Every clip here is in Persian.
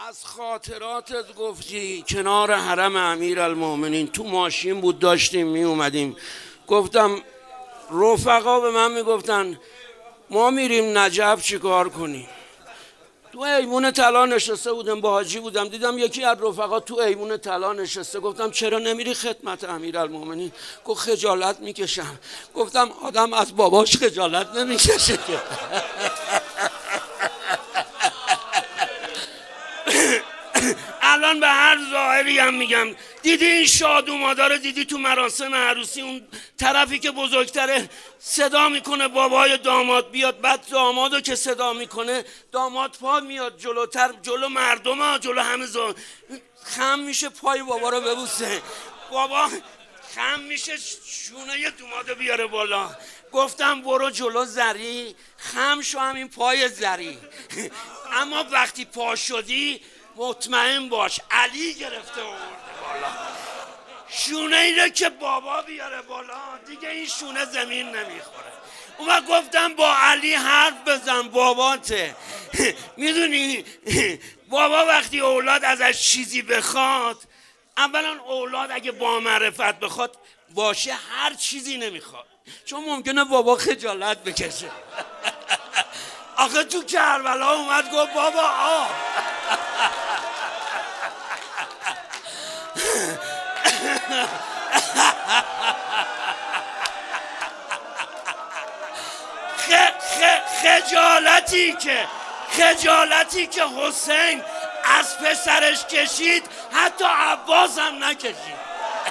از خاطراتت گفتی کنار حرم امیرالمومنین تو ماشین بود داشتیم می اومدیم، گفتم رفقا به من میگفتن ما میریم نجف چیکار کنیم. تو ایوون طلا نشسته بودم، با حاجی بودم، دیدم یکی از رفقا تو ایوون طلا نشسته. گفتم چرا نمیری خدمت امیرالمومنین؟ گفت خجالت میکشم. گفتم آدم از باباش خجالت نمیکشه که. الان به هر ظاهری هم میگم، دیدی این شاد و مادر، دیدی تو مراسم عروسی اون طرفی که بزرگتره صدا میکنه بابای داماد بیاد، بعد دامادو که صدا میکنه داماد پا میاد جلوتر، جلو مردم ها، جلو همه خم میشه پای بابا رو ببوسه، بابا خم میشه شونه دامادو بیاره بالا. گفتم برو جلو زری، خم شو همین پای زری. اما وقتی پا شدی مطمئن باش علی گرفته آورده بالا، شونه اینه که بابا بیاره بالا، دیگه این شونه زمین نمیخوره. اون گفتم با علی حرف بزن، باباته. میدونی بابا وقتی اولاد ازش چیزی بخواد، اولا اولاد اگه با معرفت بخواد باشه هر چیزی نمیخواد، چون ممکنه بابا خجالت بکشه. آخه تو کربلا اومد گفت بابا خجالتی که حسین از پسرش کشید حتی عباس هم نکشید.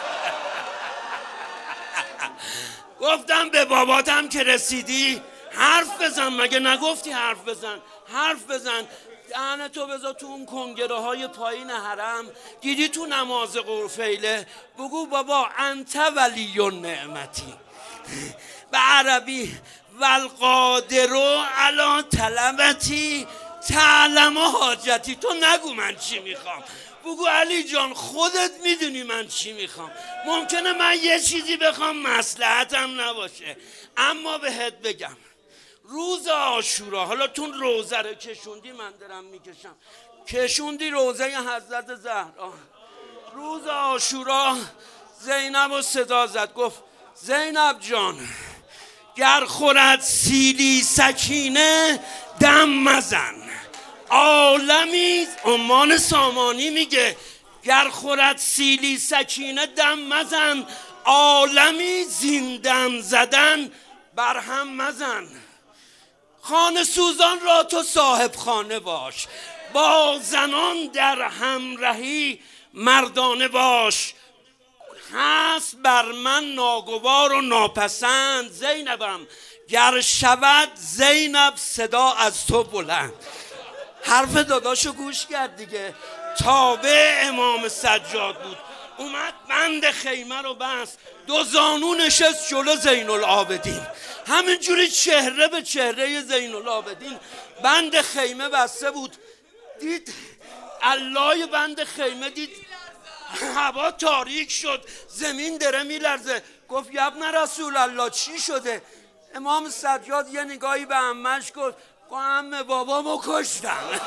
گفتم به باباتم که رسیدی حرف بزن، مگه نگفتی حرف بزن؟ حرف بزن، دهنتو بذار تو اون کنگره های پایین حرم، دیدی تو نماز قرفیله بگو بابا انت ولی النعمتی، به عربی والقادر علی طلبتی تعلم حاجتی. تو نگو من چی میخوام، بگو علی جان خودت میدونی من چی میخوام. ممکنه من یه چیزی بخوام مصلحتم نباشه، اما بهت بگم روز عاشورا، حالا تون روزه رو کشوندی، من دارم میکشم، کشوندی روزه حضرت زهرا، روز عاشورا زینب رو صدا زد، گفت زینب جان گر خورد سیلی سکینه دم مزن. عالمی عمان سامانی میگه گر خورد سیلی سکینه دم مزن، عالمی زیندم زدن برهم مزن. خانه سوزان را تو صاحب خانه باش، با زنان در همرهی مردانه باش. هست بر من ناگوار و ناپسند زینبم، گر شود زینب صدا از تو بلند. حرف داداشو گوش کرد دیگه، تابع امام سجاد بود، اومد بند خیمه رو بست، دو زانو نشست جلو زین العابدین، همینجوری چهره به چهره زین العابدین بند خیمه بسته بود. دید علای بند خیمه، دید هوا تاریک شد، زمین داره میلرزه. گفت ابن رسول الله چی شده؟ امام سجاد یه نگاهی به عمش گفت عمه بابامو کشتن.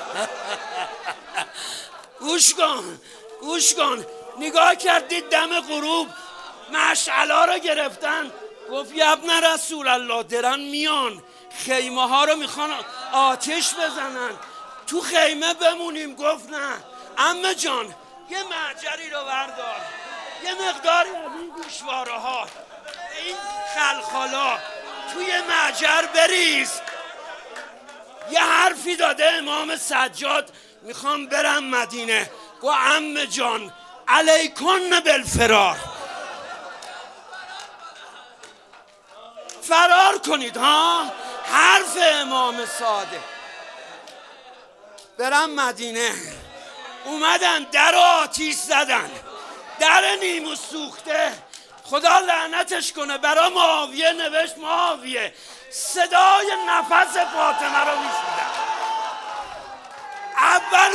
گوش کن نگاه کردید دم غروب مشعلا رو گرفتن. گفت ابن رسول الله دارن میان، خیمه ها رو میخوان آتش بزنن، تو خیمه بمونیم؟ گفت نه عمه جان یه معجری رو بردار، یه مقداری از این گوشواره ها، این خلخالا توی معجر بریز. یه حرفی داده امام سجاد میخوام برم مدینه. گو عمه جان علیکن بالفرار، فرار کنید ها. حرف امام صادق. برم مدینه. اومدن در آتیش زدن، در نیمو سوخته، خدا لعنتش کنه، برا معاویه نوشت معاویه صدای نفس فاطمه رو میشیدم. اول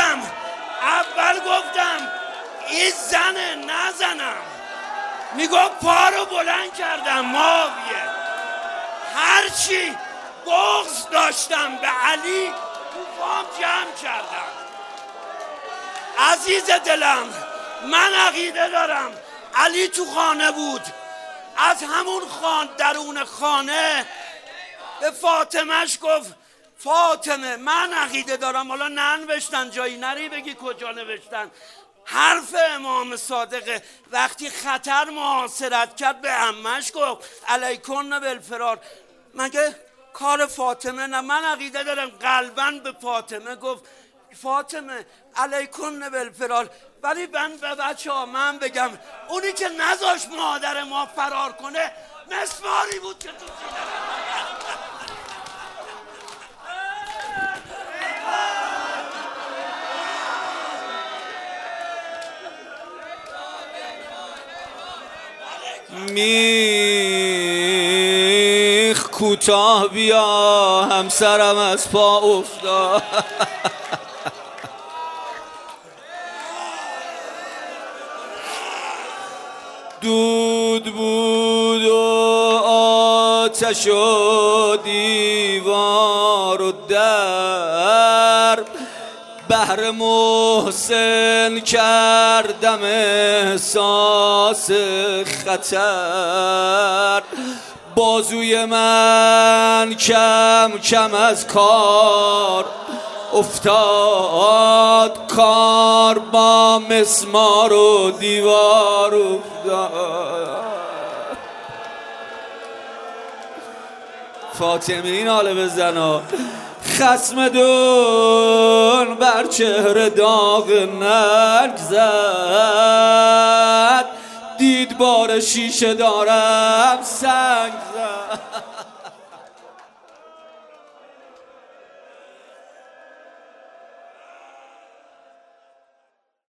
گفتم این زنه نزنم، میگفت پا رو بلند کردم معاویه، هرچی بغض داشتم به علی تو پام جمع کردم. عزیز دلم، من عقیده دارم علی تو خانه بود، از همون درون خانه به فاطمهش گفت فاطمه من عقیده دارم، حالا ننوشتن جایی نری بگی کجا نوشتن، حرف امام صادقه. وقتی خطر محاصرت کرد به عمش گفت علیکن بالفرار. مگه کار فاطمه نه؟ من عقیده دارم قلباً به فاطمه گفت فاطمه علیکن بالفرار. ولی من به بچه ها من بگم اونی که نذاش مادر ما فرار کنه مسماری بود که تو میخ کوتاه بیا همسرم از پا افتاد. دود بود و آتش و دیوار و در، بهر محسن کردم احساس خطر، بازوی من کم کم از کار افتاد، کار با مسمار و دیوار افتاد. فاطمه این حاله بزنا، خصم دون بر چهره داغ نرگ زد، دید بار شیشه دارم سنگ زد.